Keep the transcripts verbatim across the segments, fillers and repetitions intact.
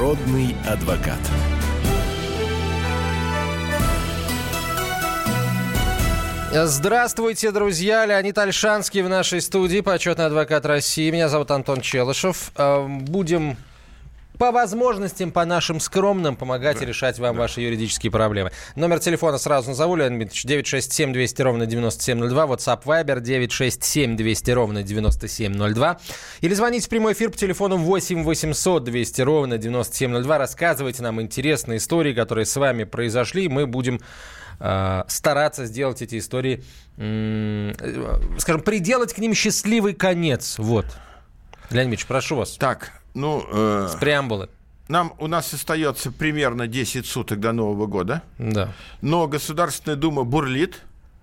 Народный адвокат. Здравствуйте, друзья. Леонид Ольшанский в нашей студии, почетный адвокат России. Меня зовут Антон Челышев. Будем по возможностям, по нашим скромным, помогать да, решать вам да. ваши юридические проблемы. Номер телефона сразу назову, Леонид Дмитриевич, девять шесть семь двести ровно девяносто семь ноль два, WhatsApp Viber девять шесть семь двести ровно девяносто семь ноль два. Или звоните в прямой эфир по телефону восемь восемьсот двести ровно девяносто семь ноль два. Рассказывайте нам интересные истории, которые с вами произошли. Мы будем э, стараться сделать эти истории, э, скажем, приделать к ним счастливый конец. Вот. Леонид Дмитриевич, прошу вас. Так. Ну, э, с преамбулы. Нам, у нас остается примерно десять суток до Нового года. Да. Но Государственная Дума бурлит.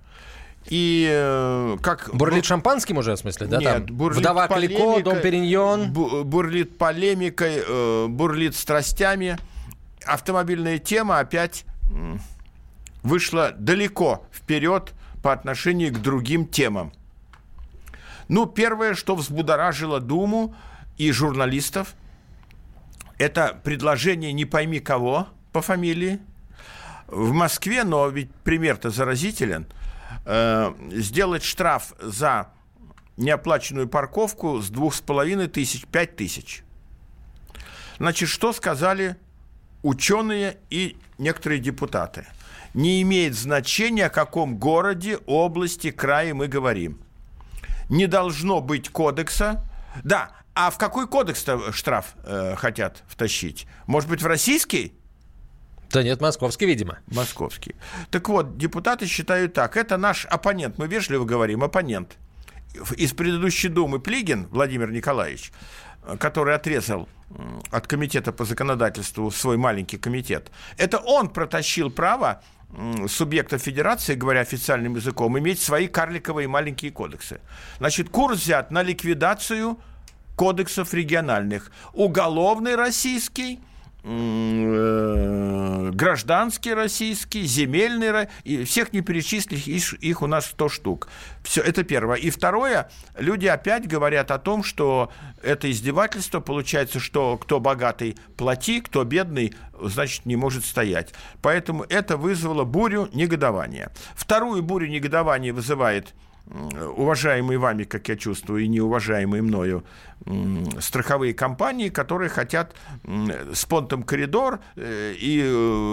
И э, как... Бурлит шампанским уже, в смысле? Да? Нет, Там бурлит Вдова Клико, Дом Периньон. Бу- бурлит полемикой, э, бурлит страстями. Автомобильная тема опять э, вышла далеко вперед по отношению к другим темам. Ну, первое, что взбудоражило Думу и журналистов, это предложение не пойми кого по фамилии. В Москве, но ведь пример-то заразителен, э, сделать штраф за неоплаченную парковку с двух с половиной тысяч, пять тысяч. Значит, что сказали ученые и некоторые депутаты? Не имеет значения, о каком городе, области, крае мы говорим. Не должно быть кодекса. Да, а в какой кодекс-то штраф э, хотят втащить? Может быть, в российский? Да нет, московский, видимо. Московский. Так вот, депутаты считают так. Это наш оппонент. Мы вежливо говорим, оппонент. Из предыдущей Думы Плигин Владимир Николаевич, который отрезал от комитета по законодательству свой маленький комитет. Это он протащил право субъектов федерации, говоря официальным языком, иметь свои карликовые маленькие кодексы. Значит, курс взят на ликвидацию кодексов региональных. Уголовный российский, гражданский российский, земельный, и всех не перечислить, их у нас сто штук. Все, это первое. И второе, люди опять говорят о том, что это издевательство, получается, что кто богатый плати, кто бедный, значит, не может стоять. Поэтому это вызвало бурю негодования. Вторую бурю негодования вызывает уважаемые вами, как я чувствую, и неуважаемые мною страховые компании, которые хотят с понтом коридор и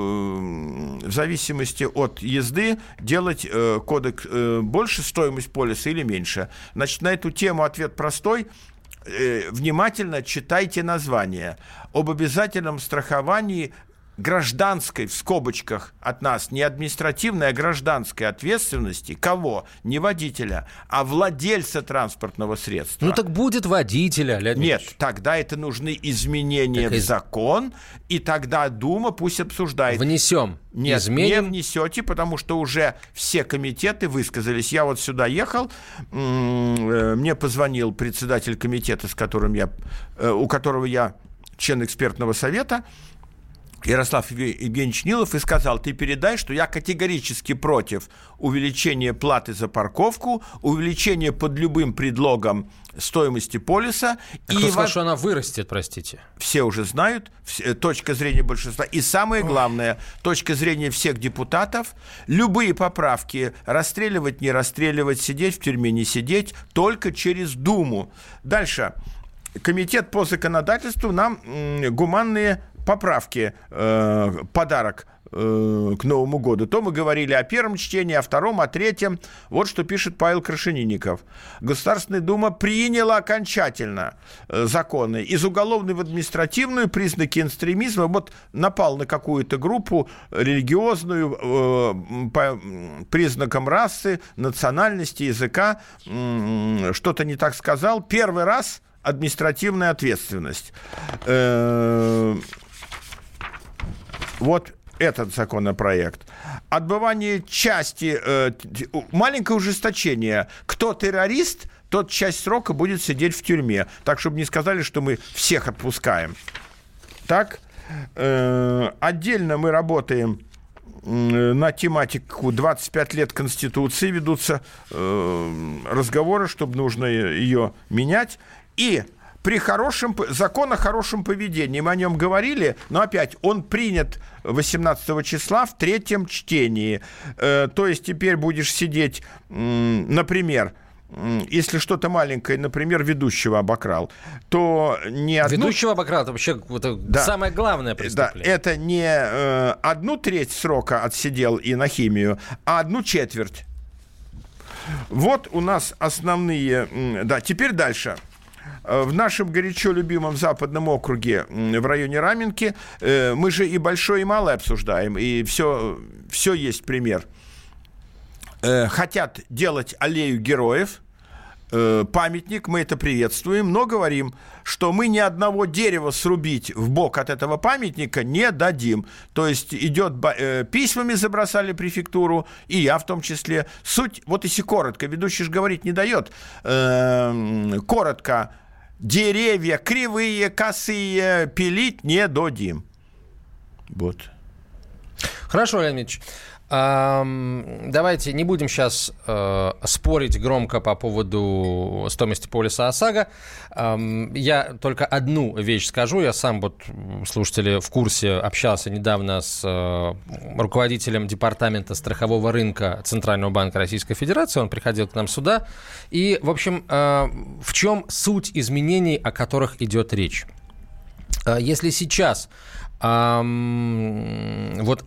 в зависимости от езды делать кодекс больше стоимость полиса или меньше. Значит, на эту тему ответ простой. Внимательно читайте название. Об обязательном страховании гражданской, в скобочках от нас, не административной, а гражданской ответственности кого? Не водителя, а владельца транспортного средства. Ну так будет водителя, Леонид Нет, Ильич. тогда это нужны изменения так в из... закон, и тогда Дума пусть обсуждает. Внесем. Нет, изменим. не внесете, потому что уже все комитеты высказались. Я вот сюда ехал, мне позвонил председатель комитета, с которым я, у которого я член экспертного совета, Ярослав Евгеньевич Нилов, и сказал: ты передай, что я категорически против увеличения платы за парковку, увеличения под любым предлогом стоимости полиса. Так и кто сказал, во... что она вырастет, простите? Все уже знают, точка зрения большинства. И самое главное, точка зрения всех депутатов, любые поправки, расстреливать, не расстреливать, сидеть в тюрьме, не сидеть, только через Думу. Дальше. Комитет по законодательству нам гуманные поправки, э, подарок э, к Новому году. То мы говорили о первом чтении, о втором, о третьем. Вот что пишет Павел Крашенинников. Государственная Дума приняла окончательно э, законы из уголовной в административную, признаки экстремизма. Вот напал на какую-то группу религиозную э, по признакам расы, национальности, языка. Э, что-то не так сказал. Первый раз административная ответственность. Э, Вот этот законопроект. Отбывание части, э, маленькое ужесточение. Кто террорист, тот часть срока будет сидеть в тюрьме. Так, чтобы не сказали, что мы всех отпускаем. Так, э, отдельно мы работаем на тематику двадцать пять лет Конституции. Ведутся э, разговоры, чтобы нужно ее менять. И при хорошем, закон о хорошем поведении, мы о нем говорили, но опять он принят восемнадцатого числа в третьем чтении. Э, то есть теперь будешь сидеть, м, например, если что-то маленькое, например, ведущего обокрал, то не одну... Ведущего обокрал, это вообще это да. самое главное преступление. Да, это не э, одну треть срока отсидел и на химию, а одну четверть. Вот у нас основные... Да, теперь дальше. В нашем горячо любимом западном округе в районе Раменки э, мы же и большое, и малое обсуждаем, и все, все есть пример. Хотят делать аллею героев, памятник, мы это приветствуем, но говорим, что мы ни одного дерева срубить в бок от этого памятника не дадим. То есть идет, письмами забросали префектуру, и я в том числе. Суть, вот если коротко, ведущий же говорить не дает, коротко, деревья кривые, косые пилить не дадим. Вот. Хорошо, Леонид Ильич. Давайте не будем сейчас э, спорить громко по поводу стоимости полиса ОСАГО. Эм, я только одну вещь скажу. Я сам, вот, слушатели в курсе, общался недавно с э, руководителем департамента страхового рынка Центрального банка Российской Федерации. Он приходил к нам сюда. И, в общем, э, в чем суть изменений, о которых идет речь? Э, если сейчас... Um, вот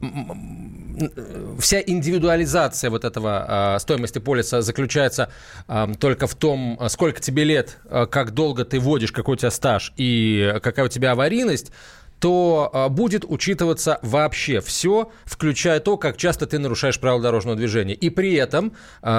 вся индивидуализация вот этого uh, стоимости полиса заключается uh, только в том, сколько тебе лет, uh, как долго ты водишь, какой у тебя стаж и какая у тебя аварийность, то uh, будет учитываться вообще все, включая то, как часто ты нарушаешь правила дорожного движения. И при этом,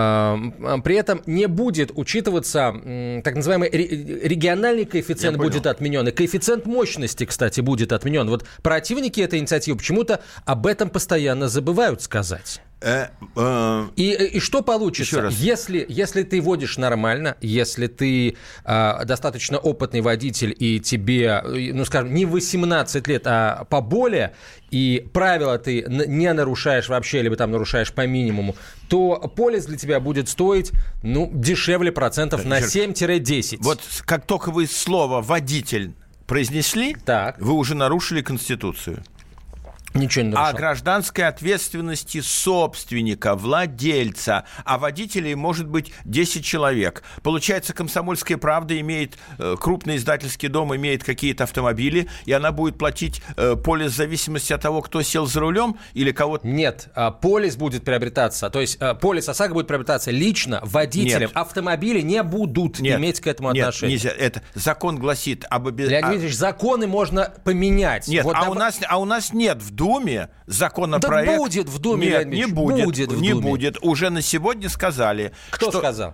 uh, при этом не будет учитываться uh, так называемый ре- региональный коэффициент будет отменен. И коэффициент мощности, кстати, будет отменен. Вот противники этой инициативы почему-то об этом постоянно забывают сказать. Э, э, и, и что получится, если, если ты водишь нормально, если ты э, достаточно опытный водитель и тебе, ну скажем, не восемнадцать лет, а поболее, и правила ты не нарушаешь вообще, либо там нарушаешь по минимуму, то полис для тебя будет стоить, ну, дешевле процентов на семь-десять. Вот как только вы слово «водитель» произнесли, так. Вы уже нарушили Конституцию. Ничего не нарушал. О гражданской ответственности собственника, владельца, а водителей может быть десять человек. Получается, «Комсомольская правда» имеет, э, крупный издательский дом имеет какие-то автомобили, и она будет платить э, полис в зависимости от того, кто сел за рулем или кого-то... Нет, э, полис будет приобретаться, то есть э, полис ОСАГО будет приобретаться лично водителям. Нет. Автомобили не будут нет. иметь к этому нет, отношения. Нельзя. Это закон гласит об обязательстве... Леонид Ильич, законы можно поменять. Нет, вот а, дав... у нас, а у нас нет в Думе законопроект... Да будет в Думе, Нет, Леонид Ильич, не будет, будет в не Думе. будет. Уже на сегодня сказали. Кто что... сказал?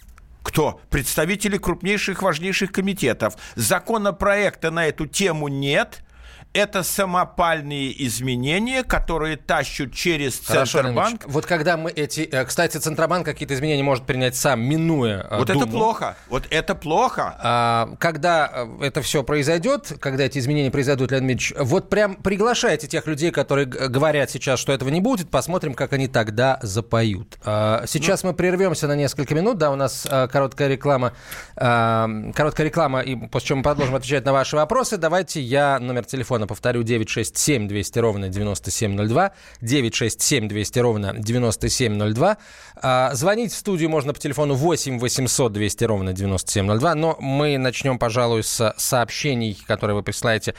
Кто? Представители крупнейших, важнейших комитетов. Законопроекта на эту тему нет. Это самопальные изменения, которые тащут через Центробанк. Вот когда мы эти... Кстати, Центробанк какие-то изменения может принять сам, минуя Вот Думу. это плохо. Вот это плохо. А, когда это все произойдет, когда эти изменения произойдут, Леонид Ильич, вот прям приглашайте тех людей, которые говорят сейчас, что этого не будет, посмотрим, как они тогда запоют. А, сейчас ну. мы прервемся на несколько минут. Да, у нас а, короткая реклама. А, короткая реклама, и после чего мы продолжим отвечать на ваши вопросы. Давайте я номер телефона повторю, девять шесть семь двести ровно девяносто семь ноль два, девять шесть семь двести ровно девяносто семь ноль два. А, звонить в студию можно по телефону восемь восемьсот двести ровно девяносто семь ноль два, но мы начнем, пожалуй, с сообщений, которые вы присылаете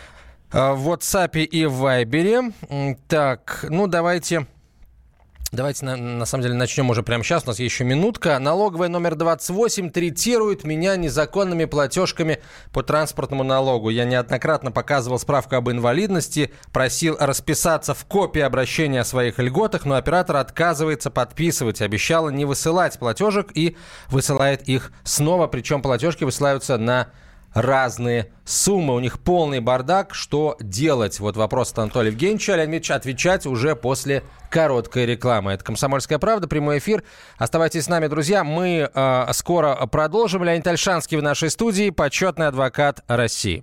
в WhatsApp и в Viber. Так, ну давайте... Давайте, на, на самом деле, начнем уже прямо сейчас. У нас есть еще минутка. Налоговая номер двадцать восемь третирует меня незаконными платежками по транспортному налогу. Я неоднократно показывал справку об инвалидности, просил расписаться в копии обращения о своих льготах, но оператор отказывается подписывать. Обещала не высылать платежек и высылает их снова. Причем платежки высылаются на разные суммы. У них полный бардак. Что делать? Вот вопрос от Анатолия Евгеньевича. Леонид Ильич, отвечать уже после короткой рекламы. Это «Комсомольская правда», прямой эфир. Оставайтесь с нами, друзья. Мы э, скоро продолжим. Леонид Ольшанский в нашей студии, почетный адвокат России.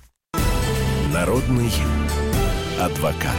Народный адвокат.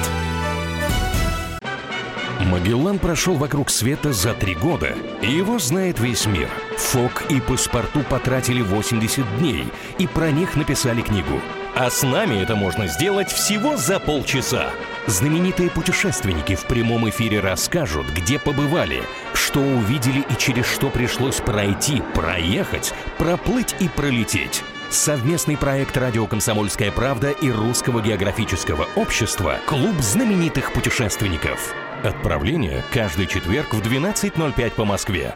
Магеллан прошел вокруг света за три года, и его знает весь мир. Фок и Паспорту потратили восемьдесят дней и про них написали книгу. А с нами это можно сделать всего за полчаса. Знаменитые путешественники в прямом эфире расскажут, где побывали, что увидели и через что пришлось пройти, проехать, проплыть и пролететь. Совместный проект «Радио Комсомольская правда» и Русского географического общества «Клуб знаменитых путешественников». Отправление каждый четверг в двенадцать ноль пять по Москве.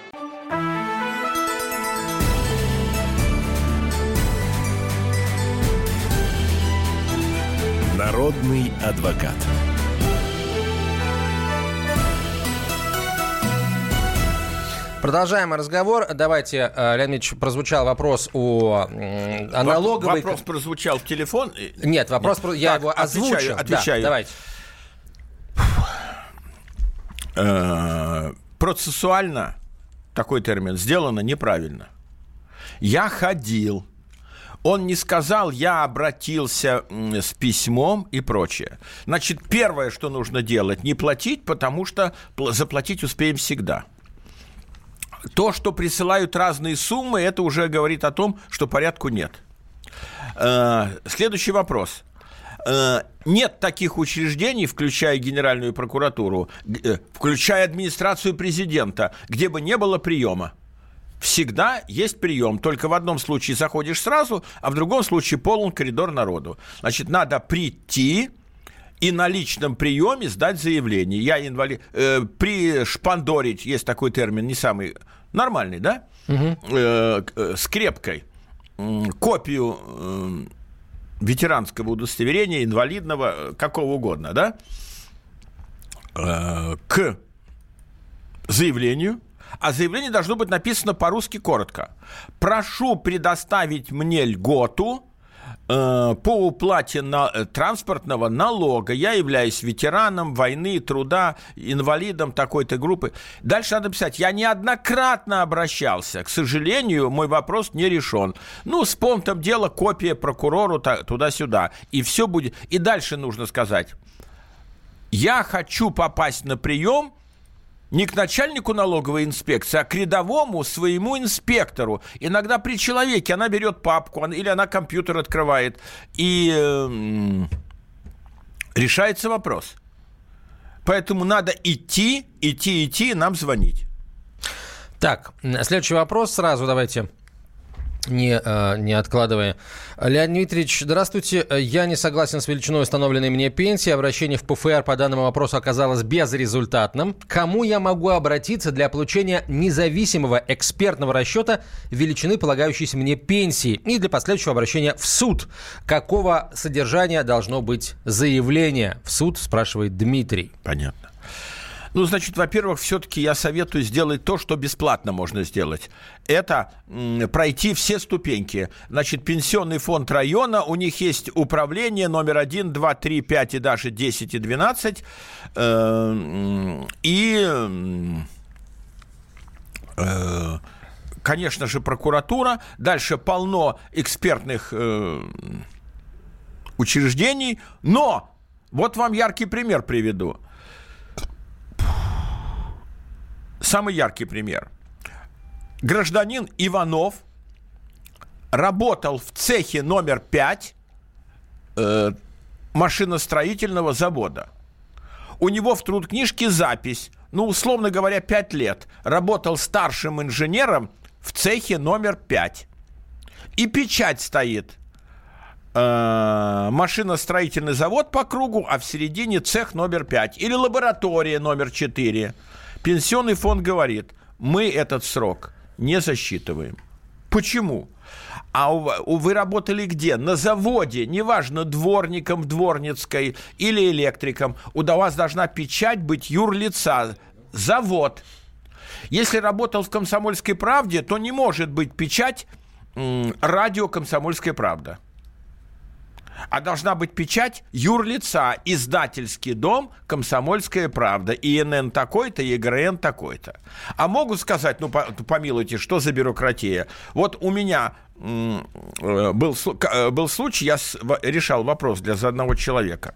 Народный адвокат. Продолжаем разговор. Давайте, Леонид Ильич, прозвучал вопрос о, о налоговой... Вопрос прозвучал в телефон? Нет, вопрос, Нет. я так, его озвучил. Отвечаю. отвечаю. Да, давайте. Процессуально, такой термин, сделано неправильно. Я ходил. Он не сказал, я обратился с письмом и прочее. Значит, первое, что нужно делать, не платить, потому что заплатить успеем всегда. То, что присылают разные суммы, это уже говорит о том, что порядку нет. Следующий вопрос. Нет таких учреждений, включая Генеральную прокуратуру, включая администрацию президента, где бы не было приема. Всегда есть прием, только в одном случае заходишь сразу, а в другом случае полон коридор народу. Значит, надо прийти и на личном приеме сдать заявление. Я инвалид. Э, пришпандорить, есть такой термин, не самый нормальный, да? Угу. Э, э, скрепкой. Э, копию э, ветеранского удостоверения, инвалидного, какого угодно, да? Э, к заявлению. А заявление должно быть написано по-русски коротко. Прошу предоставить мне льготу э, по уплате на, э, транспортного налога. Я являюсь ветераном войны, труда, инвалидом такой-то группы. Дальше надо писать. Я неоднократно обращался. К сожалению, мой вопрос не решен. Ну, с понтом дела, копия прокурору туда-сюда. И все будет. И дальше нужно сказать. Я хочу попасть на прием не к начальнику налоговой инспекции, а к рядовому своему инспектору. Иногда при человеке она берет папку или она компьютер открывает, и э, решается вопрос. Поэтому надо идти, идти, идти, и нам звонить. Так, следующий вопрос сразу давайте. Не, не откладывая. Леонид Дмитриевич, здравствуйте. Я не согласен с величиной установленной мне пенсии. Обращение в ПФР по данному вопросу оказалось безрезультатным. К кому я могу обратиться для получения независимого экспертного расчета величины полагающейся мне пенсии и для последующего обращения в суд? Какого содержания должно быть заявление в суд, спрашивает Дмитрий. Понятно. Ну, значит, во-первых, все-таки я советую сделать то, что бесплатно можно сделать. Это м, пройти все ступеньки. Значит, пенсионный фонд района, у них есть управление номер один, два, три, пять и даже десять и двенадцать. Э, и, э, конечно же, прокуратура. Дальше полно экспертных э, учреждений. Но вот вам яркий пример приведу. Самый яркий пример. Гражданин Иванов работал в цехе номер пять э, машиностроительного завода. У него в трудкнижке запись, ну, условно говоря, пять лет. Работал старшим инженером в цехе номер пять. И печать стоит. Э, машиностроительный завод по кругу, а в середине цех номер пять. Или лаборатория номер четыре. Пенсионный фонд говорит, мы этот срок не засчитываем. Почему? А у, у, вы работали где? На заводе, неважно, дворником в Дворницкой или электриком. У вас должна печать быть юрлица. Завод. Если работал в «Комсомольской правде», то не может быть печать м, радио «Комсомольская правда». А должна быть печать юрлица, издательский дом «Комсомольская правда», ИНН такой-то, ЕГРН такой-то. А могут сказать, ну, помилуйте, что за бюрократия? Вот у меня м- был, был случай, я с- решал вопрос для одного человека.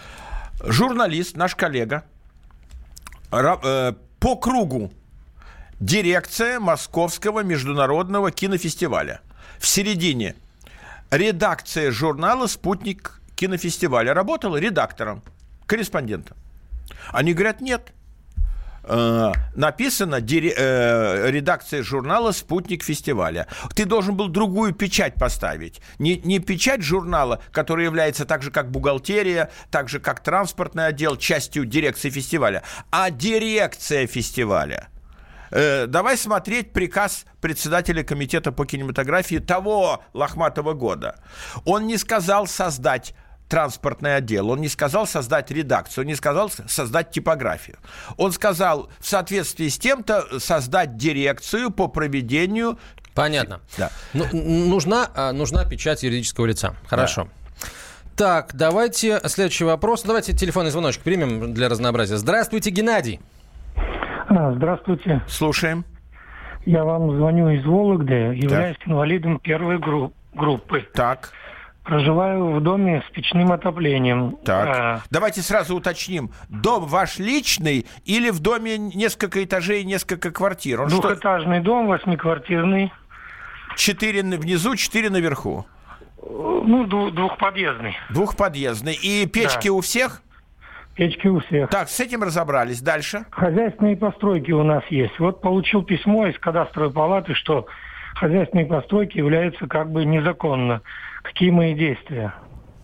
Журналист, наш коллега, ра- э, по кругу дирекция Московского международного кинофестиваля. В середине редакция журнала «Спутник кинофестиваля» работала редактором, корреспондентом. Они говорят, нет. Э, написано дире, э, редакция журнала «Спутник фестиваля». Ты должен был другую печать поставить. Не, не печать журнала, который является так же, как бухгалтерия, так же, как транспортный отдел, частью дирекции фестиваля, а дирекция фестиваля. Э, давай смотреть приказ председателя комитета по кинематографии того лохматого года. Он не сказал создать транспортный отдел, он не сказал создать редакцию, он не сказал создать типографию. Он сказал в соответствии с тем-то создать дирекцию по проведению... Понятно. Да. Ну, нужна, нужна печать юридического лица. Хорошо. Да. Так, давайте следующий вопрос. Давайте телефонный звоночек примем для разнообразия. Здравствуйте, Геннадий. Здравствуйте. Слушаем. Я вам звоню из Вологды, являюсь так. инвалидом первой групп, группы. Так. Проживаю в доме с печным отоплением. Так. А... Давайте сразу уточним. Дом ваш личный или в доме несколько этажей и несколько квартир? Он Двухэтажный что... дом, восьмиквартирный. Четыре внизу, четыре наверху. Ну, двухподъездный. Двухподъездный. И печки да. у всех? Печки у всех. Так, с этим разобрались. Дальше. Хозяйственные постройки у нас есть. Вот получил письмо из кадастровой палаты, что хозяйственные постройки являются как бы незаконно. Какие мои действия?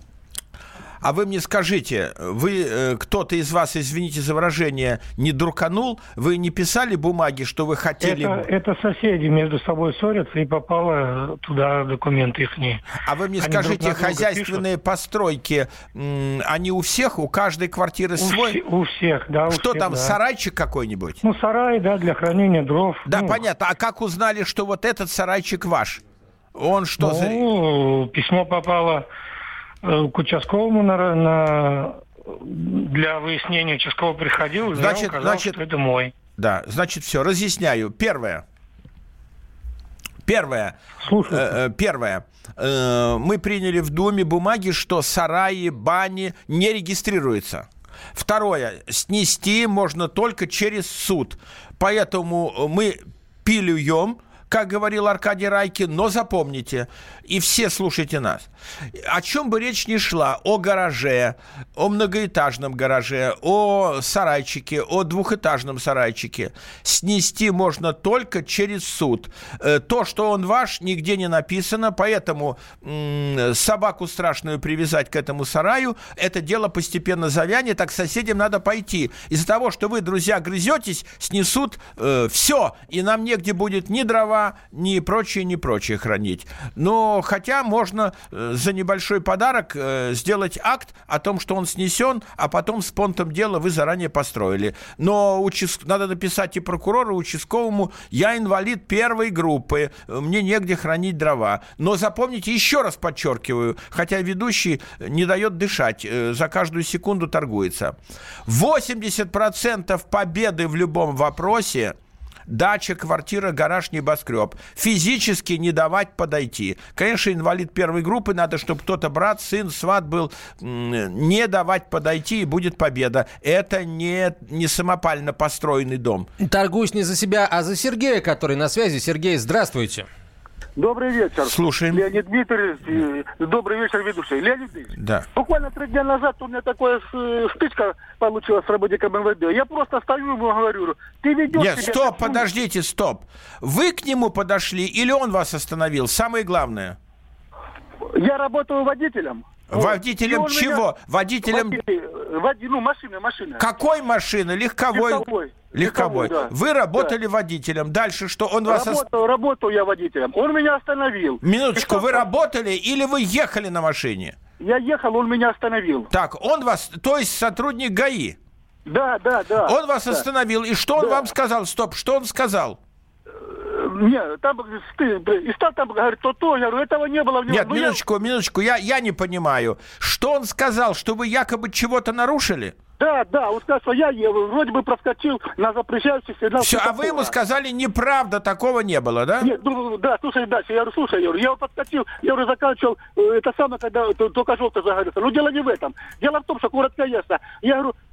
А вы мне скажите, вы, э, кто-то из вас, извините за выражение, не друканул? Вы не писали бумаги, что вы хотели... Это, это соседи между собой ссорятся, и попало туда документы ихние. А вы мне они скажите, хозяйственные пишут? Постройки, м- они у всех, у каждой квартиры у свой? Вс- у всех, да. У что всех, там, да. Сарайчик какой-нибудь? Ну, сарай, да, для хранения дров. Да, ну. понятно. А как узнали, что вот этот сарайчик ваш? Он что ну, за... письмо попало... к участковому на, на, для выяснения участкового приходил, значит, сказал, значит, что это мой. Да, значит, все, разъясняю. Первое. Первое. Слушаю. Э, первое. Э, мы приняли в Думе бумаги, что сараи, бани не регистрируются. Второе. Снести можно только через суд. Поэтому мы пилюем, как говорил Аркадий Райкин, но запомните, и все слушайте нас, о чем бы речь ни шла, о гараже, о многоэтажном гараже, о сарайчике, о двухэтажном сарайчике, снести можно только через суд. То, что он ваш, нигде не написано, поэтому м- собаку страшную привязать к этому сараю, это дело постепенно завянет, а к соседям надо пойти. Из-за того, что вы, друзья, грызетесь, снесут э, все, и нам негде будет ни дрова, ни прочее, ни прочее хранить. Но хотя можно э, за небольшой подарок э, сделать акт о том, что он снесен, а потом с понтом дела вы заранее построили. Но участ... надо написать и прокурору, и участковому: я инвалид первой группы, мне негде хранить дрова. Но запомните, еще раз подчеркиваю, хотя ведущий не дает дышать, э, за каждую секунду торгуется. восемьдесят процентов победы в любом вопросе — дача, квартира, гараж, небоскреб. Физически не давать подойти. Конечно, инвалид первой группы, надо, чтобы кто-то, брат, сын, сват был, не давать подойти, и будет победа. Это не, не самопально построенный дом. Торгуюсь не за себя, а за Сергея, который на связи. Сергей, здравствуйте. Добрый вечер. Слушаем. Леонид Дмитриевич. Добрый вечер, ведущий. Леонид Дмитриевич. Да. Буквально три дня назад у меня такая стычка получилась с работником эн вэ дэ. Я просто стою ему говорю: ты ведешь Нет, себя... стоп, подождите, стоп. Вы к нему подошли или он вас остановил? Самое главное. Я работаю водителем. Водителем чего? Меня... Водителем... Води... Ну, машины, машины. Какой машины? Легковой? Легковой. Легковой. Да. Вы работали да. водителем. Дальше что? Он вас... Работал, работал я водителем. Он меня остановил. Минуточку, что... вы работали или вы ехали на машине? Я ехал, он меня остановил. Так, он вас... То есть сотрудник ГАИ? Да, да, да. Он вас да. остановил. И что он да. вам сказал? Стоп, что он сказал? Нет, там, и стал там говорить, то-то, я говорю, этого не было. Нет, ну, минуточку, я... минуточку, я, я не понимаю. Что он сказал, что вы якобы чего-то нарушили? Да, да, он сказал, что я, я вроде бы проскочил на запрещающий сигнал. Все, а вы ему сказали, неправда, такого не было, да? Нет, ну, да, слушай дальше, я говорю, слушай, я, говорю, я его подскочил, я уже заканчивал, это самое, когда только желтый загорелся. Но дело не в этом. Дело в том, что короткоясно. Я говорю,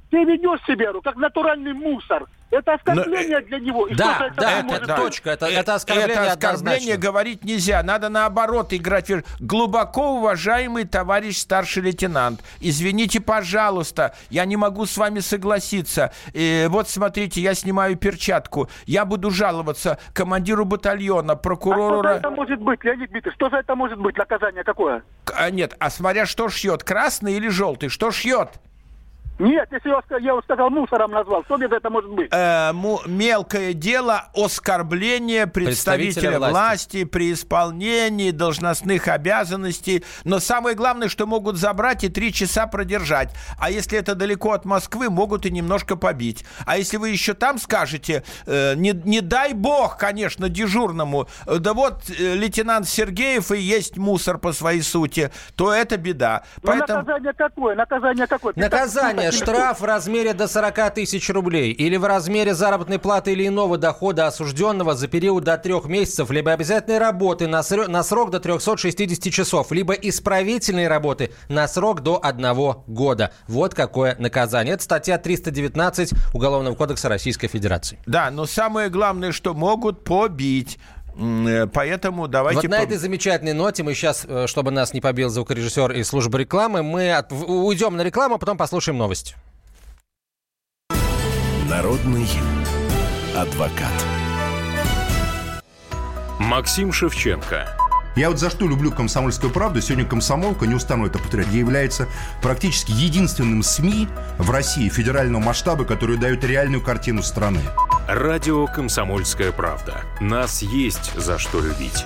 Ты ведешь себя как натуральный мусор. Это оскорбление Но, для него. И да, это, да, это, это да. точка. Это, это оскорбление Это оскорбление однозначно. говорить нельзя. Надо наоборот играть. Глубоко уважаемый товарищ старший лейтенант, извините, пожалуйста, я не могу с вами согласиться. Э, вот смотрите, я снимаю перчатку. Я буду жаловаться командиру батальона, прокурору... А что за это может быть, Леонид Дмитриевич? Что за это может быть? Наказание какое? А, нет, а смотря что шьет, красный или желтый, что шьет? Нет, если я, я его сказал, мусором назвал, что мне за это может быть? Э, му, мелкое дело оскорбление представителя, представителя власти. власти при исполнении должностных обязанностей. Но самое главное, что могут забрать и три часа продержать. А если это далеко от Москвы, могут и немножко побить. А если вы еще там скажете, э, не, не дай бог, конечно, дежурному, э, да вот э, лейтенант Сергеев и есть мусор по своей сути, то это беда. Ну, Поэтому... наказание какое? Наказание какое? Наказание. Штраф в размере до сорок тысяч рублей или в размере заработной платы или иного дохода осужденного за период до трех месяцев, либо обязательной работы на срок, на срок до триста шестьдесят часов, либо исправительной работы на срок до одного года. Вот какое наказание. Это статья триста девятнадцать Уголовного кодекса Российской Федерации. Да, но самое главное, что могут побить. Поэтому давайте... Вот на этой замечательной ноте мы сейчас, чтобы нас не побил звукорежиссер из службы рекламы, мы от... уйдем на рекламу, а потом послушаем новости. Народный адвокат. Максим Шевченко. Я вот за что люблю «Комсомольскую правду». Сегодня «Комсомолка», не устану это повторять, является практически единственным СМИ в России федерального масштаба, который дает реальную картину страны. Радио «Комсомольская правда». Нас есть за что любить.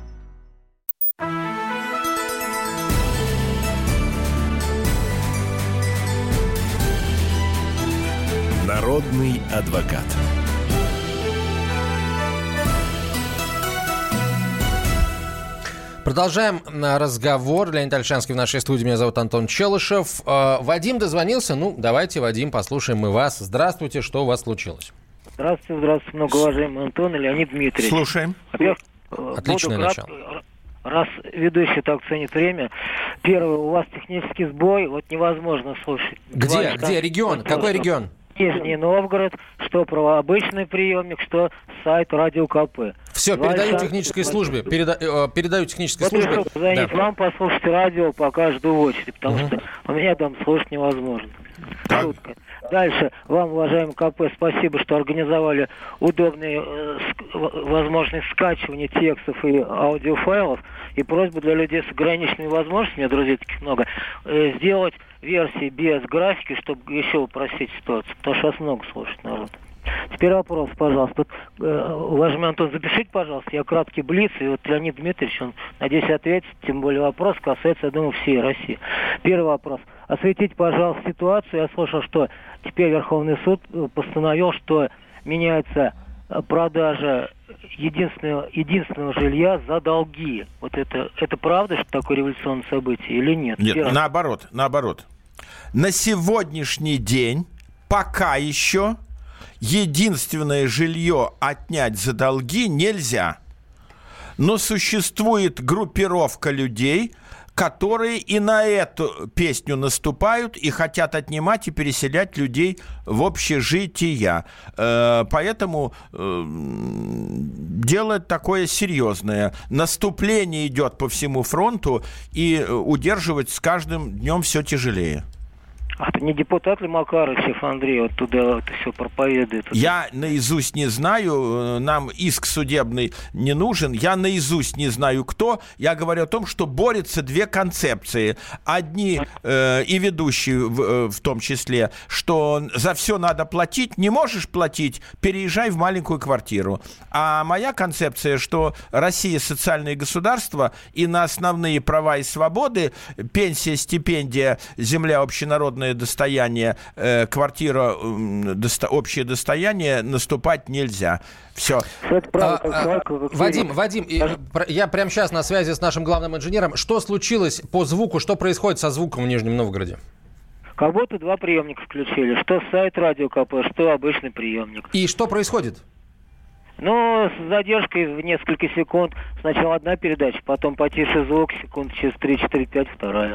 Народный адвокат. Продолжаем разговор. Леонид Ольшанский в нашей студии. Меня зовут Антон Челышев. Вадим дозвонился. Ну, давайте, Вадим, послушаем мы вас. Здравствуйте. Что у вас случилось? Здравствуйте, здравствуйте, многоуважаемый Антон и Леонид Дмитриевич. Слушаем. Во-первых, Отличное буду начало. Крат... Раз ведущий так ценит время. Первое, у вас технический сбой, вот невозможно слушать. Где? Два Где? часа. Регион? Какой регион? Нижний Новгород, что про обычный приемник, что сайт Радио КП. Все, Два передаю часа. технической службе. Переда... э, передаю технической Вот службе. решил позвонить Да. вам, послушать радио, пока жду в очереди, потому Мгм. что у меня там слушать невозможно. Так. Шутка. Дальше. Вам, уважаемый КП, спасибо, что организовали удобные э, ск- возможность скачивания текстов и аудиофайлов. И просьба для людей с ограниченными возможностями, у меня друзей таких много, э, сделать версии без графики, чтобы еще упростить ситуацию. Потому что вас много слушать народ. Теперь вопрос, пожалуйста. Э, уважаемый Антон, запишите, пожалуйста, я краткий блиц, и вот Леонид Дмитриевич, он, надеюсь, ответит, тем более вопрос касается, я думаю, всей России. Первый вопрос. Осветите, пожалуйста, ситуацию. Я слышал, что теперь Верховный суд постановил, что меняется продажа единственного, единственного жилья за долги. Вот это, это правда, что такое революционное событие или нет? Нет, Первый. наоборот, наоборот. На сегодняшний день пока еще единственное жилье отнять за долги нельзя. Но существует группировка людей, которые и на эту песню наступают и хотят отнимать и переселять людей в общежития. Поэтому дело такое серьезное. Наступление идет по всему фронту, и удерживать с каждым днем все тяжелее. А это не депутат ли Макарычев, Андрей, вот туда это все проповедует? Я наизусть не знаю, нам иск судебный не нужен, я наизусть не знаю кто. Я говорю о том, что борются две концепции. Одни э, и ведущие в, в том числе, что за все надо платить, не можешь платить, переезжай в маленькую квартиру. А моя концепция, что Россия социальное государство, и на основные права и свободы, пенсия, стипендия, земля, общенародная достояние, э, квартира, э, досто, общее достояние, наступать нельзя. Все. А, а, Вадим, Вадим, я прямо сейчас на связи с нашим главным инженером. Что случилось по звуку? Что происходит со звуком в Нижнем Новгороде? Как будто два приемника включили. Что сайт Радио КП, что обычный приемник. И что происходит? Ну, с задержкой в несколько секунд. Сначала одна передача, потом потише звук, секунд через три-четыре-пять вторая.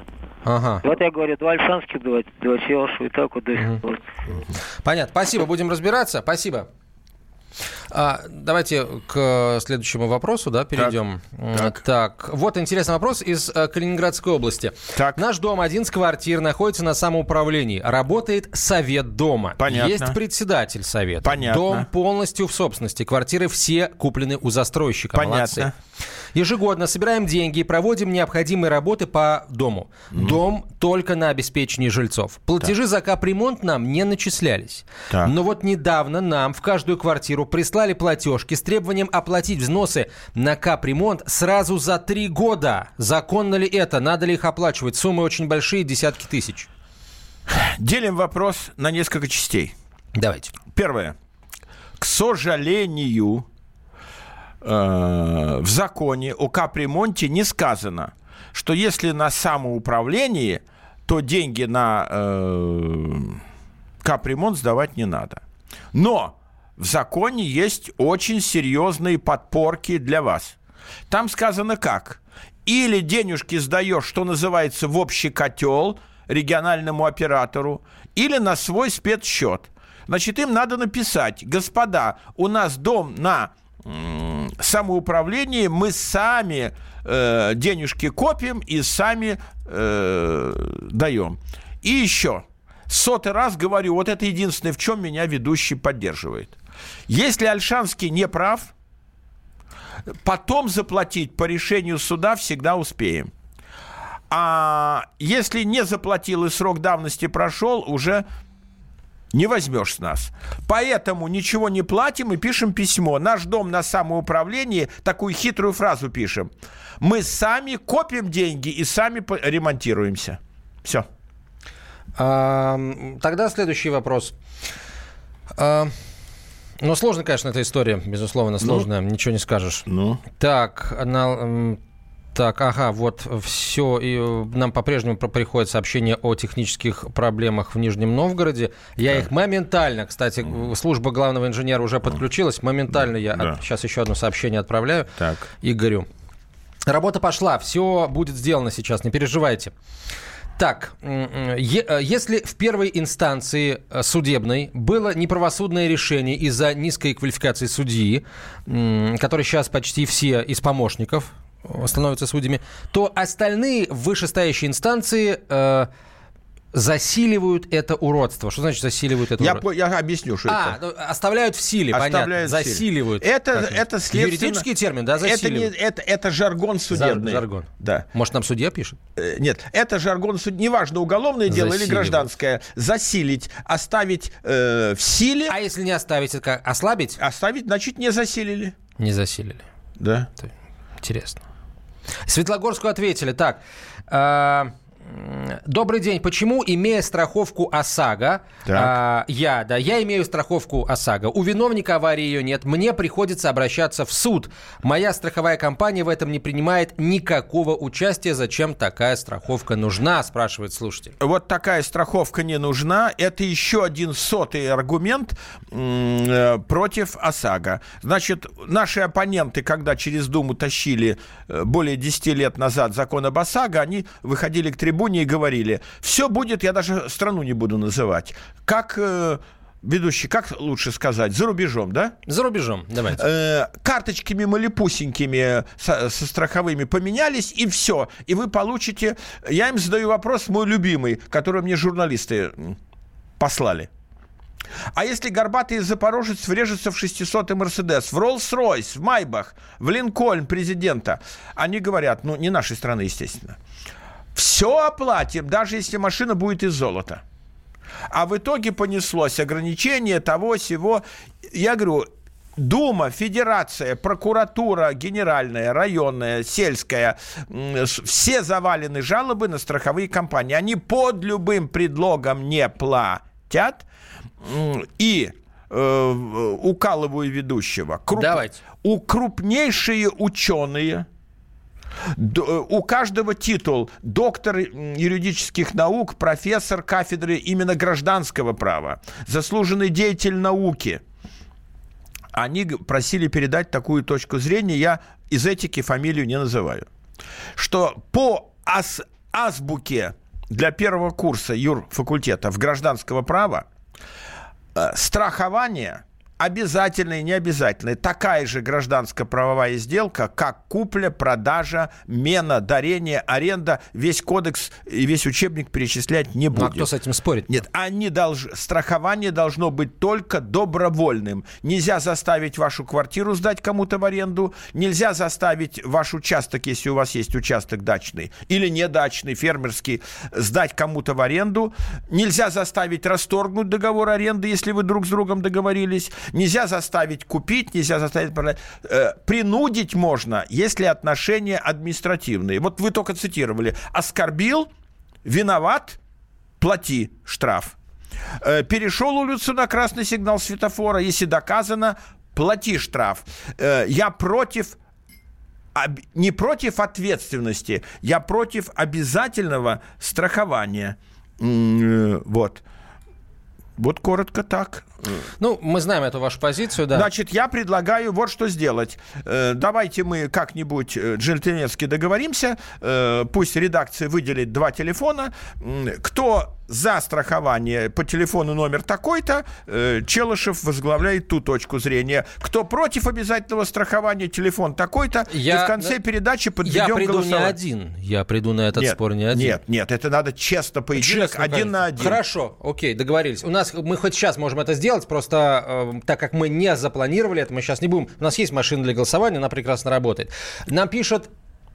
Ага. Вот я говорю, два Ольшанских, два, два Челышева, и так вот до сих пор. Понятно. Спасибо, будем разбираться. Спасибо. А, давайте к следующему вопросу, да, перейдем. Так, так. Вот интересный вопрос из э, Калининградской области. Так. Наш дом, одиннадцать квартир, находится на самоуправлении. Работает совет дома. Понятно. Есть председатель совета. Понятно. Дом полностью в собственности. Квартиры все куплены у застройщика. Понятно. Молодцы. Ежегодно собираем деньги и проводим необходимые работы по дому. Mm. Дом только на обеспечение жильцов. Платежи так. за капремонт нам не начислялись. Так. Но вот недавно нам в каждую квартиру прислали платежки с требованием оплатить взносы на капремонт сразу за три года. Законно ли это? Надо ли их оплачивать? Суммы очень большие, десятки тысяч. Делим вопрос на несколько частей. Давайте. Первое. К сожалению, в законе о капремонте не сказано, что если на самоуправлении, то деньги на э, капремонт сдавать не надо. Но в законе есть очень серьезные подпорки для вас. Там сказано как? Или денежки сдаешь, что называется, в общий котел региональному оператору, или на свой спецсчет. Значит, им надо написать: господа, у нас дом на самоуправлении, мы сами э, денежки копим и сами э, даем. И еще, сотый раз говорю, вот это единственное, в чем меня ведущий поддерживает. Если Ольшанский не прав, потом заплатить по решению суда всегда успеем. А если не заплатил и срок давности прошел, уже не возьмешь с нас. Поэтому ничего не платим и пишем письмо. Наш дом на самоуправлении, такую хитрую фразу пишем: мы сами копим деньги и сами ремонтируемся. Все. А, тогда следующий вопрос. А, ну, сложно, конечно, эта история, безусловно, сложная, ну, ничего не скажешь. Ну. Так, на... Так, ага, вот все. И нам по-прежнему приходят сообщения о технических проблемах в Нижнем Новгороде. Я так. их моментально, кстати, служба главного инженера уже подключилась. Моментально я да. от, сейчас еще одно сообщение отправляю так. Игорю. Работа пошла, все будет сделано сейчас, не переживайте. Так, если в первой инстанции судебной было неправосудное решение из-за низкой квалификации судьи, который сейчас почти все из помощников становятся судьями, то остальные вышестоящие инстанции э, засиливают это уродство. Что значит засиливают это я уродство? По, я объясню, что а, это. А, оставляют в силе, оставляют понятно. В силе. Засиливают. Это, это следственно... Юридический термин, да, засиливают. Это, не, это, это жаргон судебный. Жаргон. Да. Может, нам судья пишет? Э, нет, это жаргон судебный. Неважно, уголовное дело или гражданское. Засилить, оставить э, в силе. А если не оставить, это как? Ослабить? Оставить, значит, не засилили. Не засилили. Да. Это интересно. Светлогорску ответили. Так, э, добрый день. Почему, имея страховку ОСАГО, э, я, да, я имею страховку ОСАГО, у виновника аварии ее нет, мне приходится обращаться в суд. Моя страховая компания в этом не принимает никакого участия. Зачем такая страховка нужна, спрашивает слушатель. Вот такая страховка не нужна. Это еще один сотый аргумент м- против ОСАГО. Значит, наши оппоненты, когда через Думу тащили более десяти лет назад закон об ОСАГО, они выходили к трибуне и говорили: все будет, я даже страну не буду называть, как э, ведущий, как лучше сказать, за рубежом, да? За рубежом, давайте. Э, карточками малепусенькими со, со страховыми поменялись, и все. И вы получите... Я им задаю вопрос, мой любимый, который мне журналисты послали. А если горбатый запорожец врежется в шестисотый Мерседес, в Роллс-Ройс, в Майбах, в Линкольн президента, они говорят, ну, не нашей страны, естественно, все оплатим, даже если машина будет из золота. А в итоге понеслось ограничение того, сего. Я говорю, Дума, Федерация, прокуратура генеральная, районная, сельская, все завалены жалобы на страховые компании. Они под любым предлогом не платят и э, укалываю ведущего. Круп... Давайте. У крупнейшие ученые, у каждого титул доктор юридических наук, профессор кафедры именно гражданского права, заслуженный деятель науки. Они просили передать такую точку зрения, я из этики фамилию не называю, что по аз- азбуке для первого курса юрфакультетов гражданского права э, страхование обязательная и необязательная, такая же гражданско-правовая сделка, как купля, продажа, мена, дарение, аренда. Весь кодекс и весь учебник перечислять не будем. Ну, а кто с этим спорит? Нет, они долж... страхование должно быть только добровольным. Нельзя заставить вашу квартиру сдать кому-то в аренду, нельзя заставить ваш участок, если у вас есть участок дачный или недачный, фермерский, сдать кому-то в аренду. Нельзя заставить расторгнуть договор аренды, если вы друг с другом договорились. Нельзя заставить купить, нельзя заставить продать. Э, принудить можно, если отношения административные. Вот вы только цитировали. Оскорбил, виноват, плати штраф. Э, перешел улицу на красный сигнал светофора, если доказано, плати штраф. Э, я против, об, не против ответственности, я против обязательного страхования. Э, вот. Вот коротко так. Ну, мы знаем эту вашу позицию, да. Значит, я предлагаю вот что сделать. Э, давайте мы как-нибудь джентльменски договоримся. Э, пусть редакция выделит два телефона. Кто за страхование по телефону номер такой-то, э, Челышев возглавляет ту точку зрения. Кто против обязательного страхования, телефон такой-то. Я, и в конце да, передачи подведем я приду голосование. не один. Я приду на этот нет, спор не один. Нет, нет, это надо честно поединок, честно, один конечно. на один. Хорошо, окей, договорились. У нас, мы хоть сейчас можем это сделать, просто э, так как мы не запланировали это, мы сейчас не будем. У нас есть машина для голосования, она прекрасно работает. Нам пишет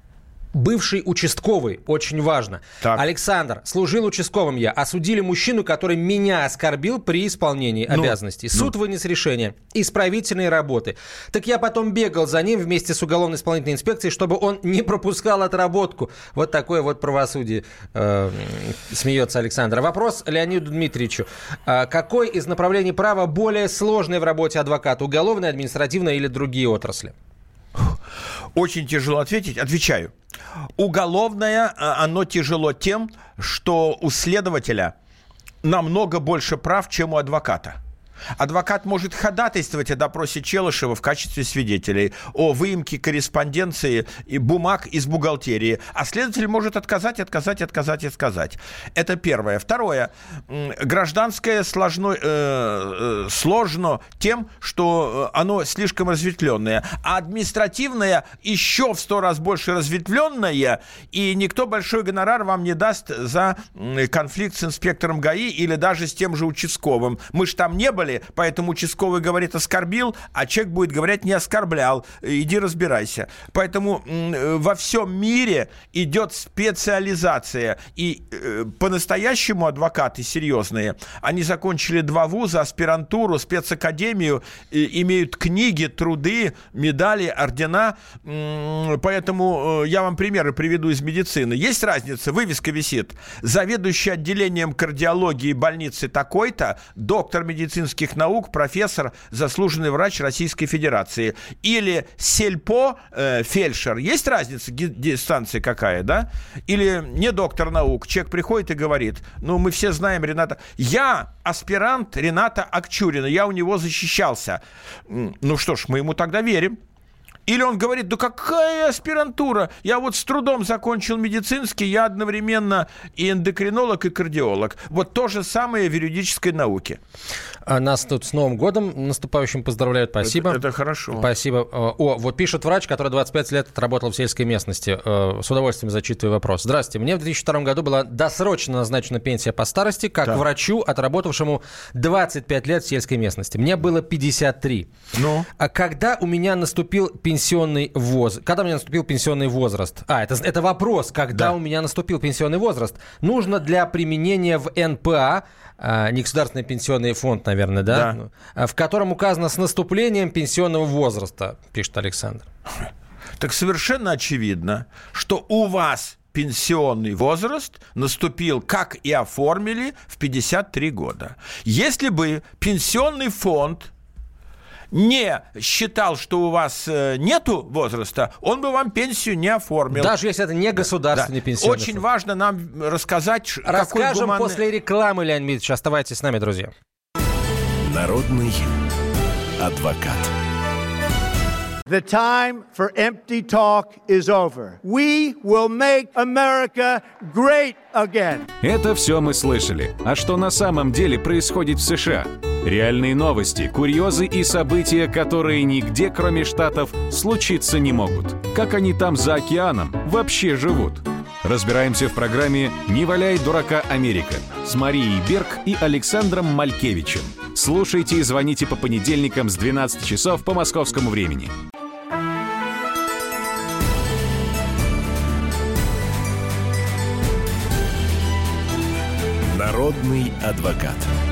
бывший участковый, очень важно. Так. Александр, служил участковым я. Осудили мужчину, который меня оскорбил при исполнении ну, обязанностей. Суд ну. вынес решение. Исправительные работы. Так я потом бегал за ним вместе с уголовно-исполнительной инспекцией, чтобы он не пропускал отработку. Вот такое вот правосудие. Э, смеется Александр. Вопрос Леониду Дмитриевичу. Э, какой из направлений права более сложный в работе адвоката? Уголовная, административная или другие отрасли? Очень тяжело ответить. Отвечаю. Уголовное, оно тяжело тем, что у следователя намного больше прав, чем у адвоката. Адвокат может ходатайствовать о допросе Челышева в качестве свидетелей, о выемке корреспонденции и бумаг из бухгалтерии, а следователь может отказать, отказать, отказать и отказать. Это первое. Второе. Гражданское сложно, э, сложно тем, что оно слишком разветвленное, а административное еще в сто раз больше разветвленное, и никто большой гонорар вам не даст за конфликт с инспектором ГАИ или даже с тем же участковым. Мы ж там не были, поэтому участковый говорит оскорбил, а человек будет говорить не оскорблял. Иди разбирайся. Поэтому м, во всем мире идет специализация. И э, по-настоящему адвокаты серьезные, они закончили два вуза, аспирантуру, спецакадемию, э, имеют книги, труды, медали, ордена. М, поэтому э, я вам примеры приведу из медицины. Есть разница, вывеска висит. Заведующий отделением кардиологии больницы такой-то, доктор медицинских наук, профессор, заслуженный врач Российской Федерации. Или сельпо, э, фельдшер. Есть разница, дистанция какая, да? Или не доктор наук. Человек приходит и говорит, ну, мы все знаем Рената. Я аспирант Рената Акчурина, я у него защищался. Ну что ж, мы ему тогда верим. Или он говорит, да какая аспирантура? Я вот с трудом закончил медицинский, я одновременно и эндокринолог, и кардиолог. Вот то же самое в юридической науке. А нас тут с Новым годом наступающим поздравляют. Спасибо. Это, это хорошо. Спасибо. О, вот пишет врач, который двадцать пять лет отработал в сельской местности. С удовольствием зачитываю вопрос. Здравствуйте. Мне в две тысячи втором году была досрочно назначена пенсия по старости, как да. врачу, отработавшему двадцать пять лет в сельской местности. Мне было пятьдесят три. Ну? А когда у меня наступил пенсионный Пенсионный возраст. Когда у меня наступил пенсионный возраст? А, это, это вопрос. Когда да. у меня наступил пенсионный возраст? Нужно для применения в эн пэ а, а негосударственный пенсионный фонд, наверное, да? да? В котором указано с наступлением пенсионного возраста, пишет Александр. Так совершенно очевидно, что у вас пенсионный возраст наступил, как и оформили, в пятьдесят три года. Если бы пенсионный фонд не считал, что у вас нету возраста, он бы вам пенсию не оформил. Даже если это не государственный да. пенсионный Очень фонд. важно нам рассказать, Расскажем какой гуманный... после рекламы, Леонид Дмитриевич. Оставайтесь с нами, друзья. Народный адвокат. The time for empty talk is over. We will make America great again. Это все мы слышали. А что на самом деле происходит в США? Реальные новости, курьезы и события, которые нигде, кроме Штатов, случиться не могут. Как они там за океаном вообще живут? Разбираемся в программе «Не валяй дурака, Америка» с Марией Берг и Александром Малькевичем. Слушайте и звоните по понедельникам с двенадцати часов по московскому времени. Народный адвокат.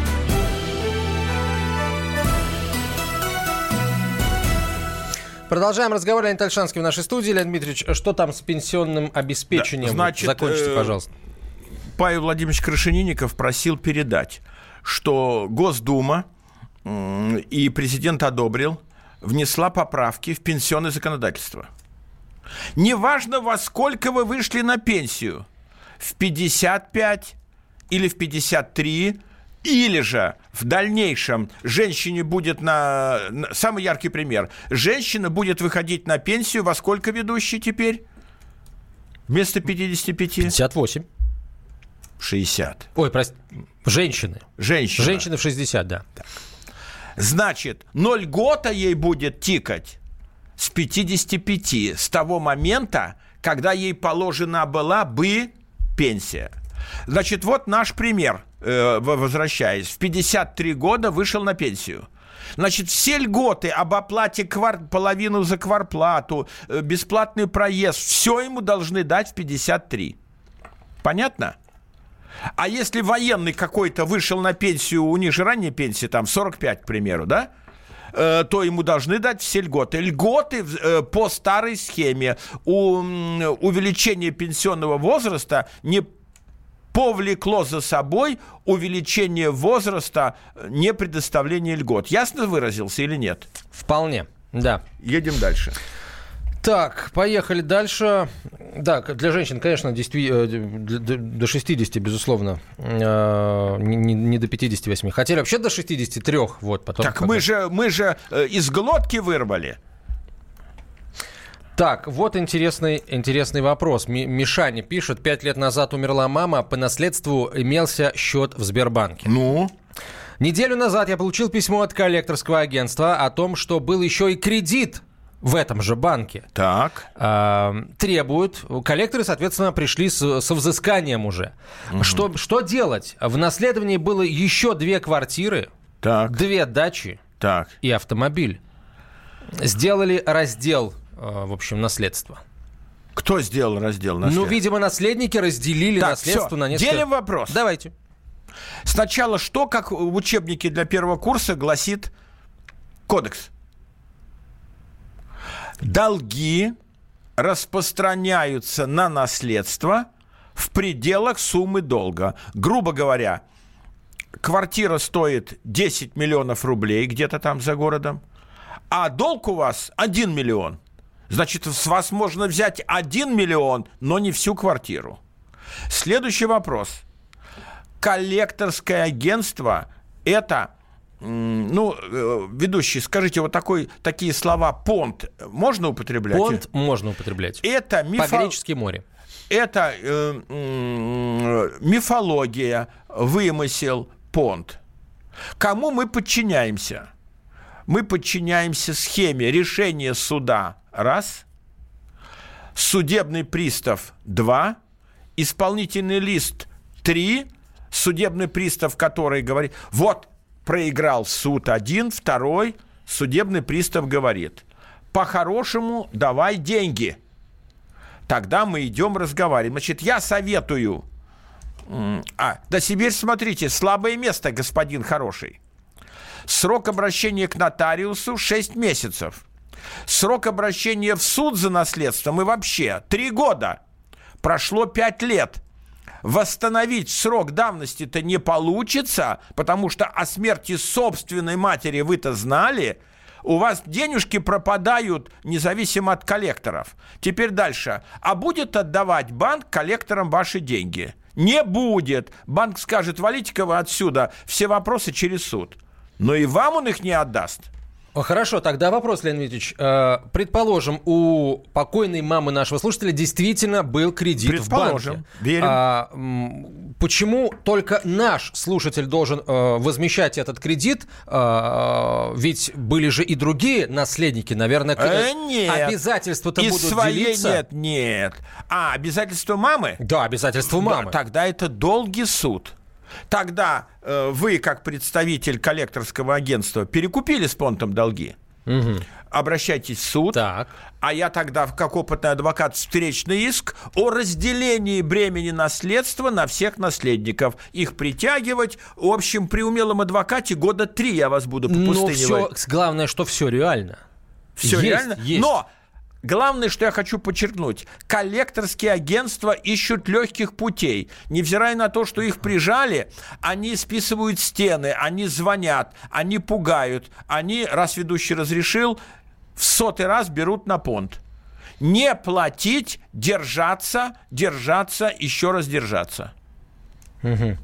Продолжаем разговор. Леонид Ольшанский в нашей студии. Леонид Дмитриевич, что там с пенсионным обеспечением? Да, значит, закончите, э- пожалуйста. Павел Владимирович Крашенинников просил передать, что Госдума э- и президент одобрил, внесла поправки в пенсионное законодательство. Неважно, во сколько вы вышли на пенсию, в пятьдесят пять или в пятьдесят три, или же в дальнейшем женщине будет на... Самый яркий пример. Женщина будет выходить на пенсию во сколько, ведущий, теперь? Вместо пятидесяти пяти? пятьдесят восемь. шестьдесят. Ой, прости. Женщины. Женщина. Женщины в шестьдесят, да. Так. Значит, ноль года ей будет тикать с пятидесяти пяти, с того момента, когда ей положена была бы пенсия. Значит, вот наш пример, э, возвращаясь. В пятьдесят три года вышел на пенсию. Значит, все льготы об оплате квар... половину за кварплату, э, бесплатный проезд, все ему должны дать в пятьдесят три. Понятно? А если военный какой-то вышел на пенсию, у них же ранняя пенсия, там, в сорок пять, к примеру, да? Э, то ему должны дать все льготы. Льготы э, по старой схеме. У, э, увеличение пенсионного возраста не повлекло за собой увеличение возраста непредоставления льгот. Ясно выразился или нет? Вполне, да. Едем дальше. Так, поехали дальше. Да, для женщин, конечно, действительно, до шестидесяти, безусловно, не до пятидесяти восьми. Хотели вообще до шестидесяти трёх. Вот, потом, так мы же, мы же из глотки вырвали. Так, вот интересный, интересный вопрос. Мишаня пишет, пять лет назад умерла мама, по наследству имелся счет в Сбербанке. Ну? Неделю назад я получил письмо от коллекторского агентства о том, что был еще и кредит в этом же банке. Так. А, требуют. Коллекторы, соответственно, пришли с, со взысканием уже. Угу. Что, что делать? В наследовании было еще две квартиры, так. две дачи так. и автомобиль. Сделали раздел, в общем, наследства. Кто сделал раздел наследства? Ну, видимо, наследники разделили так, наследство все. на несколько... Делим вопрос. Давайте. Сначала что, как в учебнике для первого курса гласит кодекс? Долги распространяются на наследство в пределах суммы долга. Грубо говоря, квартира стоит десять миллионов рублей где-то там за городом, а долг у вас один миллион. Значит, с вас можно взять один миллион, но не всю квартиру. Следующий вопрос. Коллекторское агентство – это... Ну, ведущий, скажите, вот такой, такие слова «понт» можно употреблять? Понт можно употреблять. Это мифо... По-гречески море. Это э, э, мифология, вымысел, понт. Кому мы подчиняемся? Мы подчиняемся схеме решения суда – раз, судебный пристав – два, исполнительный лист – три, судебный пристав, который говорит – вот, проиграл суд один, второй, судебный пристав говорит, по-хорошему давай деньги. Тогда мы идем разговаривать. Значит, я советую... А, да теперь смотрите, слабое место, господин хороший. Срок обращения к нотариусу шесть месяцев. Срок обращения в суд за наследством и вообще три года. Прошло пять лет. Восстановить срок давности-то не получится, потому что о смерти собственной матери вы-то знали. У вас денежки пропадают независимо от коллекторов. Теперь дальше. А будет отдавать банк коллекторам ваши деньги? Не будет. Банк скажет, валите-ка вы отсюда, все вопросы через суд. Но и вам он их не отдаст. Хорошо, тогда вопрос, Леонид Ильич. Предположим, у покойной мамы нашего слушателя действительно был кредит в банке. Верим. А, почему только наш слушатель должен возмещать этот кредит? Ведь были же и другие наследники, наверное, э, нет. обязательства-то Из будут своей делиться. Нет, нет. А, обязательства мамы? Да, обязательства мамы. Да, тогда это долгий суд. Тогда э, вы, как представитель коллекторского агентства, перекупили с понтом долги. Угу. Обращайтесь в суд. Так. А я тогда, как опытный адвокат, встречный иск о разделении бремени наследства на всех наследников. Их притягивать. В общем, при умелом адвокате года три я вас буду по пустыне Но все, главное, что все реально. Все есть, реально? Есть. Но... Главное, что я хочу подчеркнуть, коллекторские агентства ищут легких путей. Невзирая на то, что их прижали, они списывают стены, они звонят, они пугают, они, раз ведущий разрешил, в сотый раз берут на понт. Не платить, держаться, держаться, еще раз держаться. Угу.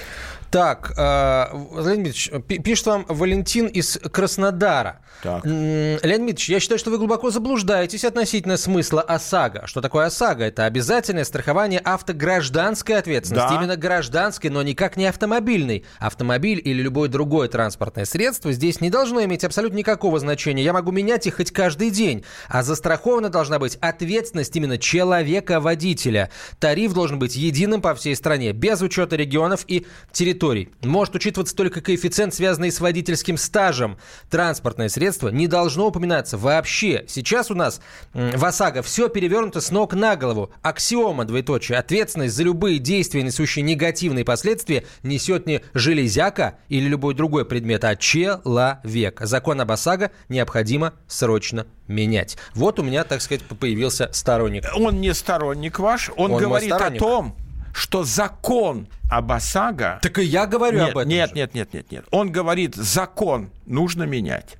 Так, Леонид Ильич, пишет вам Валентин из Краснодара. Так. Леонид Ильич, я считаю, что вы глубоко заблуждаетесь относительно смысла ОСАГО. Что такое ОСАГО? Это обязательное страхование автогражданской ответственности. Да. Именно гражданской, но никак не автомобильной. Автомобиль или любое другое транспортное средство здесь не должно иметь абсолютно никакого значения. Я могу менять их хоть каждый день. А застрахована должна быть ответственность именно человека-водителя. Тариф должен быть единым по всей стране, без учета регионов и территорий. Может учитываться только коэффициент, связанный с водительским стажем. Транспортное средство не должно упоминаться вообще. Сейчас у нас в ОСАГО все перевернуто с ног на голову. Аксиома, двоеточие. Ответственность за любые действия, несущие негативные последствия, несет не железяка или любой другой предмет, а человек. Закон об ОСАГО необходимо срочно менять. Вот у меня, так сказать, появился сторонник. Он не сторонник ваш, он, он говорит о том, что закон об ОСАГО... Так и я говорю нет, об этом. Нет, же. нет, нет, нет, нет. Он говорит, закон нужно менять.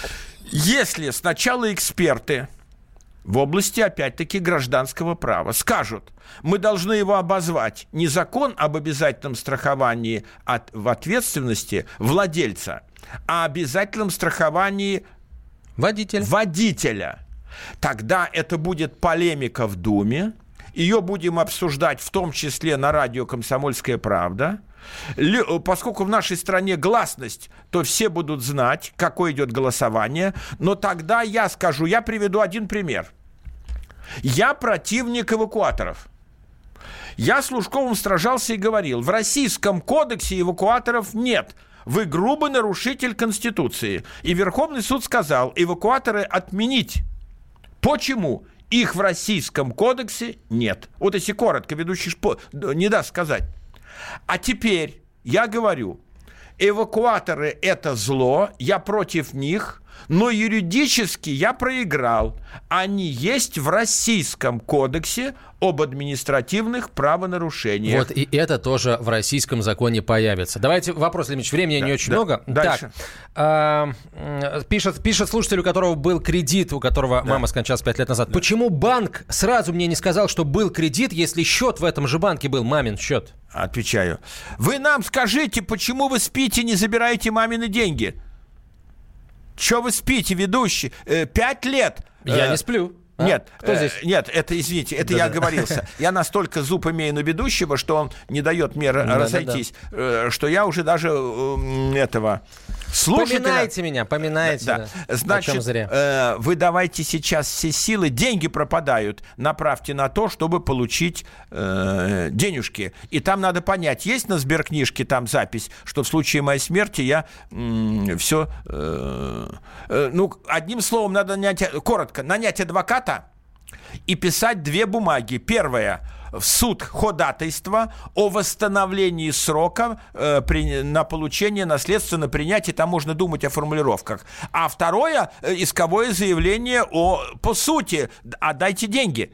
Если сначала эксперты в области, опять-таки, гражданского права скажут, мы должны его обозвать не закон об обязательном страховании от, в ответственности владельца, а обязательном страховании водителя. водителя, тогда это будет полемика в Думе. Ее будем обсуждать в том числе на радио «Комсомольская правда». Поскольку в нашей стране гласность, то все будут знать, какое идет голосование. Но тогда я скажу, я приведу один пример. Я противник эвакуаторов. Я с Лужковым сражался и говорил, в Российском кодексе эвакуаторов нет. Вы грубый нарушитель Конституции. И Верховный суд сказал, эвакуаторы отменить. Почему? Их в Российском кодексе нет. Вот если коротко, ведущий шпо... не даст сказать. А теперь я говорю, эвакуаторы – это зло, я против них, но юридически я проиграл. Они есть в Российском кодексе об административных правонарушениях. Вот и это тоже в российском законе появится. Давайте вопрос, Леонид Ильич, времени да, не очень да. много. Дальше. Так, э, пишет, пишет слушатель, у которого был кредит, у которого да. мама скончалась пять лет назад. Да. Почему банк сразу мне не сказал, что был кредит, если счет в этом же банке был, мамин счет? Отвечаю. Вы нам скажите, почему вы спите, не забираете мамины деньги? Чё вы спите, ведущий? Э, пять лет. Я э, не сплю. А? Нет, Кто здесь? Э, нет, это, извините, это да, я да. оговорился. Я настолько зуб имею на ведущего, что он не дает мне да, разойтись, да, да. Э, что я уже даже э, этого... Слушателя... Поминайте меня, поминайте. Да, да. Значит, э, вы давайте сейчас все силы, деньги пропадают, направьте на то, чтобы получить э, денежки. И там надо понять, есть на сберкнижке там запись, что в случае моей смерти я э, все... Э, э, ну, одним словом, надо нанять, коротко, нанять адвоката и писать две бумаги. Первая — в суд ходатайство о восстановлении срока э, при, на получение наследства, на принятие, там можно думать о формулировках. А второе э, — исковое заявление о, по сути, отдайте деньги.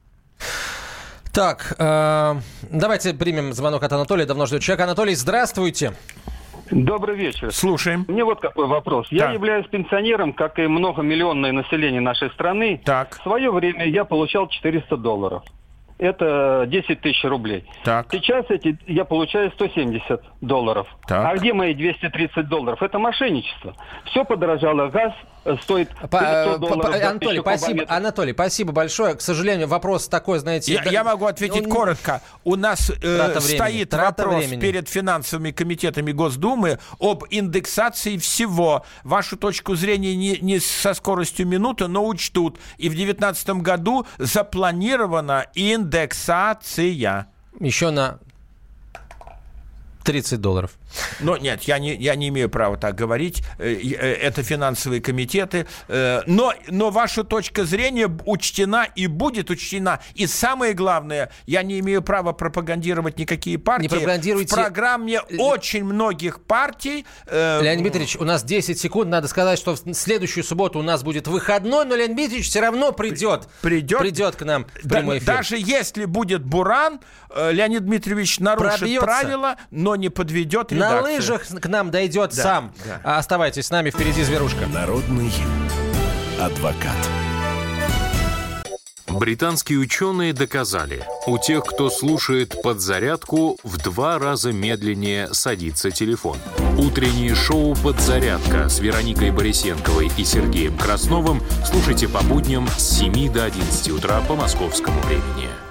Так, э, давайте примем звонок от Анатолия, давно ждет человек. Анатолий, здравствуйте. Добрый вечер. Слушаем. Мне вот какой вопрос. Да. Я являюсь пенсионером, как и многомиллионное население нашей страны. Так. В свое время я получал четыреста долларов. это десять тысяч рублей. Так. Сейчас эти, я получаю сто семьдесят долларов. Так. А где мои двести тридцать долларов? Это мошенничество. Все подорожало. Газ стоит пятьсот долларов. По, Анатолий, спасибо, Анатолий, спасибо большое. К сожалению, вопрос такой, знаете... Я, да, я могу ответить он... коротко. У нас э, стоит Трата вопрос времени. перед финансовыми комитетами Госдумы об индексации всего. Вашу точку зрения не, не со скоростью минуты, но учтут. И в две тысячи девятнадцатом году запланирована индексация. Еще на тридцать долларов. Но нет, я не, я не имею права так говорить. Это финансовые комитеты. Но, но ваша точка зрения учтена и будет учтена. И самое главное, я не имею права пропагандировать никакие партии. Не пропагандируйте... В программе очень многих партий... Леонид Дмитриевич, у нас десять секунд. Надо сказать, что в следующую субботу у нас будет выходной, но Леонид Дмитриевич все равно придет. Придет, придет к нам в прямой эфир. Даже если будет буран, Леонид Дмитриевич нарушит Пробьется. правила, но не подведет редакцию. На лыжах к нам дойдет да, сам. Да. Оставайтесь с нами, впереди «Зверушка». Народный адвокат. Британские ученые доказали, у тех, кто слушает «Подзарядку», в два раза медленнее садится телефон. Утреннее шоу «Подзарядка» с Вероникой Борисенковой и Сергеем Красновым слушайте по будням с семи до одиннадцати утра по московскому времени.